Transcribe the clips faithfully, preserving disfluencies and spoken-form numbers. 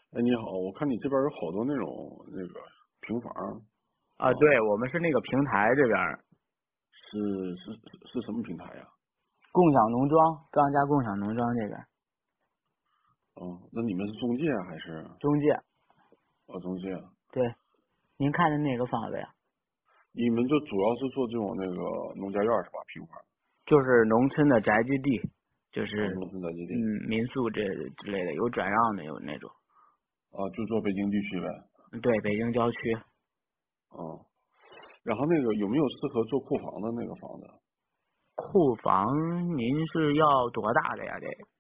哎，你好，我看你这边有好多那种那个平房啊，对，我们是那个平台这边是是是是什么平台呀？ 共享农庄，张家共享农庄这边哦，那你们是中介还是？ 中介。 哦，中介。 对，您看的哪个房子呀？ 你们就主要是做这种那个农家院是吧？平房。 就是农村的宅基地，就哦， 是农村宅基地。 嗯民宿这之类的，有转让的，有那种。 啊，就做北京地区呗。 对，北京郊区。 哦，然后那个有没有适合做库房的那个房子？ 库房您是要多大的呀？这个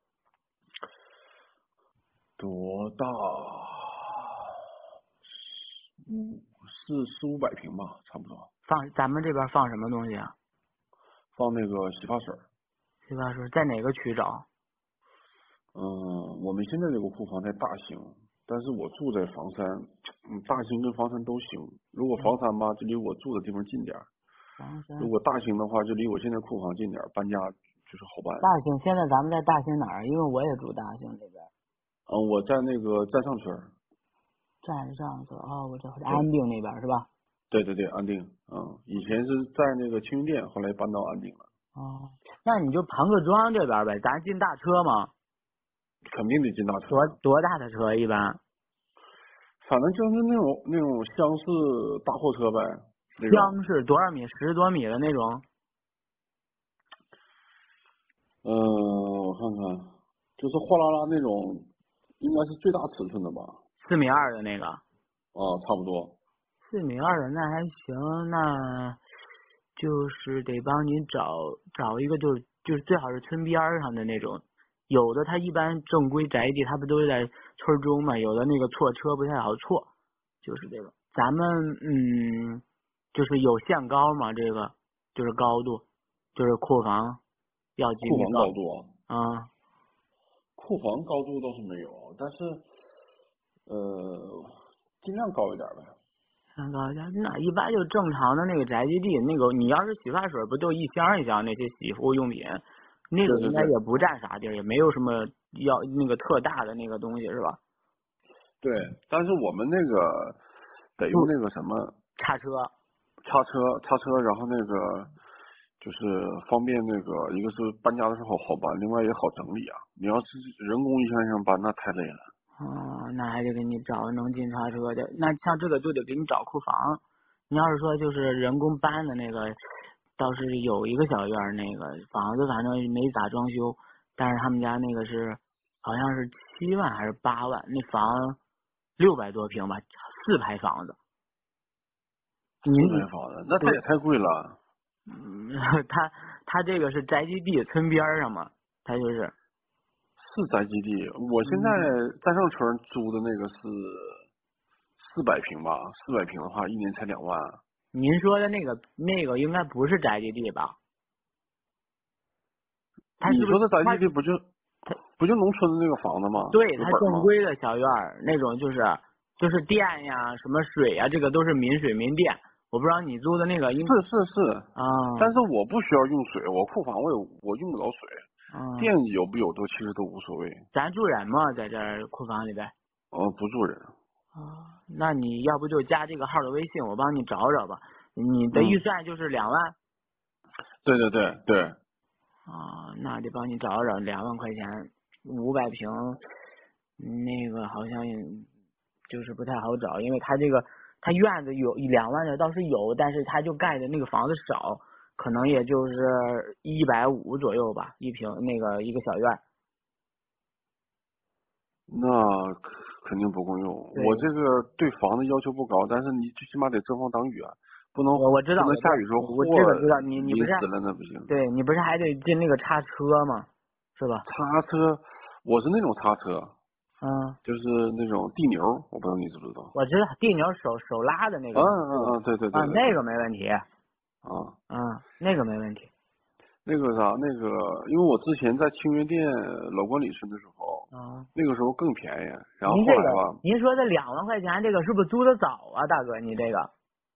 多大？五四四五百平吧，差不多。 放咱们这边放什么东西啊？ 放那个洗发水。 洗发水在哪个区找？ 嗯，我们现在这个库房在大兴，但是我住在房山，嗯，大兴跟房山都行。如果房山吧，就离我住的地方近点儿； 房山。 如果大兴的话，就离我现在库房近点儿，搬家就是好办。 大兴，现在咱们在大兴哪儿？因为我也住大兴这边。 嗯，我在那个站上村。 站上村哦，我这对安定那边是吧？ 对对对，安定。嗯，以前是在那个青云店，后来搬到安定了。 哦，那你就庞各庄这边呗，咱进大车吗？ 肯定得进大车。 多多大的车一般？ 反正就是那种那种厢式大货车呗，那种。 厢式多少米？十多米的那种？ 嗯，我看看，就是货拉拉那种，应该是最大尺寸的吧？ 四米二的那个？ 啊，差不多。 四米二的那还行，那就是得帮你找找一个就是就是最好是村边上的那种，有的它一般正规宅地它不都是在村中嘛，有的那个错车不太好错，就是这个。咱们嗯，就是有限高嘛，这个就是高度，就是库房要几库米高房高度啊？ 啊？ 库房高度倒是没有，但是呃，尽量高一点呗。 三高家那一般就正常的那个宅基地，那个你要是洗发水不就一箱一箱那些洗护用品，那个对对对应该也不占啥地儿，也没有什么要那个特大的那个东西是吧？ 对，但是我们那个得用那个什么叉车。 叉车叉车，然后那个就是方便那个，一个是搬家的时候好搬，另外也好整理啊。你要是人工一箱一箱搬，那太累了。 哦，那还得给你找能进叉车的，那像这个就得给你找库房。你要是说就是人工搬的那个，倒是有一个小院儿，那个房子反正没咋装修，但是他们家那个是好像是七万还是八万，那房六百多平吧，四排房子。 四您排房的，那它也太贵了。 嗯，他他这个是宅基地村边上嘛，他就是是宅基地，我现在站上村租的那个是四百平吧，四百平的话一年才两万。 您说的那个那个应该不是宅基地吧？他是不是你说的宅他基地不就不就农村的那个房子吗？ 对有本吗？ 他正规的小院儿那种就是就是电呀什么水呀，这个都是民水民电。我不知道你租的那个应是是是啊， 但是我不需要用水，我库房我有我用不着水， 嗯， 电有不有都其实都无所谓。 咱住人吗？在这儿库房里边？ 哦，不住人。 啊，那你要不就加这个号的微信，我帮你找找吧。你的预算就是两万。 对对对对。 啊，那得帮你找找两万块钱，五百平，那个好像就是不太好找，因为他这个他院子有两万的倒是有，但是他就盖的那个房子少，可能也就是一百五左右吧，一平那个一个小院。 那肯定不够用。我这个对房子要求不高，但是你最起码得遮风挡雨啊，不能我我知道， 不能我知道下雨时候我这个知道，你你不是淋湿了那不行。 对你不是还得进那个叉车吗？是吧？ 叉车，我是那种叉车， 嗯， 就是那种地牛，我不知道你知不知道。 我知道地牛手手拉的那个， 嗯嗯嗯，对对对啊， 对对。 那个没问题， 啊， 嗯，那个没问题。 那个啥，那个，因为我之前在清源店老关里村的时候， 啊， 那个时候更便宜，然后您这个， 后来吧， 您说的两万块钱，这个是不是租的早啊，大哥？你这个，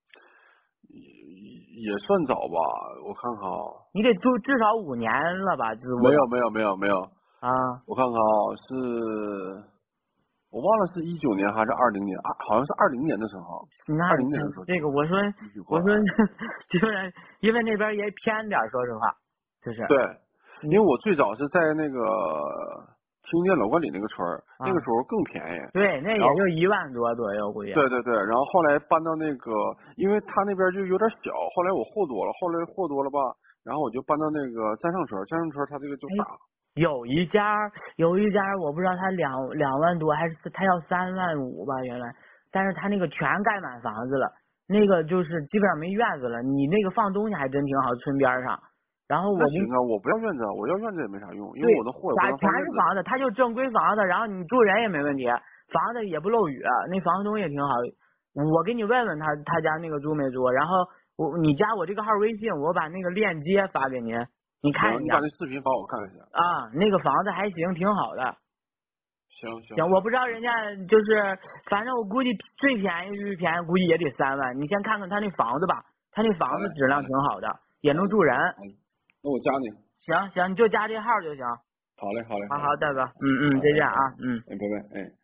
也也算早吧，我看看啊。 你得租至少五年了吧？租的没有没有没有没有， 啊， 我看看啊，是我忘了是一九年还是二零年啊，好像是二零年的时候。 那二零年的时候， 这个我说我说就是因为那边也偏点，说实话，就是。 对，因为我最早是在那个听见楼观里那个村儿， 啊、 那个时候更便宜。 对，那也就一万多左右，估计。 对对对，然后后来搬到那个，因为他那边就有点小，后来我货多了，后来货多了吧，然后我就搬到那个占上村，占上村他这个就大。 有一家有一家我不知道他两两万多还是他要三万五吧原来，但是他那个全盖满房子了，那个就是基本上没院子了，你那个放东西还真挺好，村边上。然后我行啊，我不要院子，我要院子也没啥用，因为我的货也不能全放院子。 是房子，他就正规房子，然后你住人也没问题，房子也不漏雨，那房东也挺好。我给你问问他他家那个租没租，然后我你加我这个号微信，我把那个链接发给您。你看一下， 你把那视频发我看一下啊，那个房子还行，挺好的。 行行行，我不知道人家就是，反正我估计最便宜最便宜估计也得三万。你先看看他那房子吧，他那房子质量挺好的，也能住人。 那我加你。 行行，你就加这号就行。 好嘞好嘞。 好好，大哥，嗯嗯，再见啊，嗯。 哎，拜拜，哎。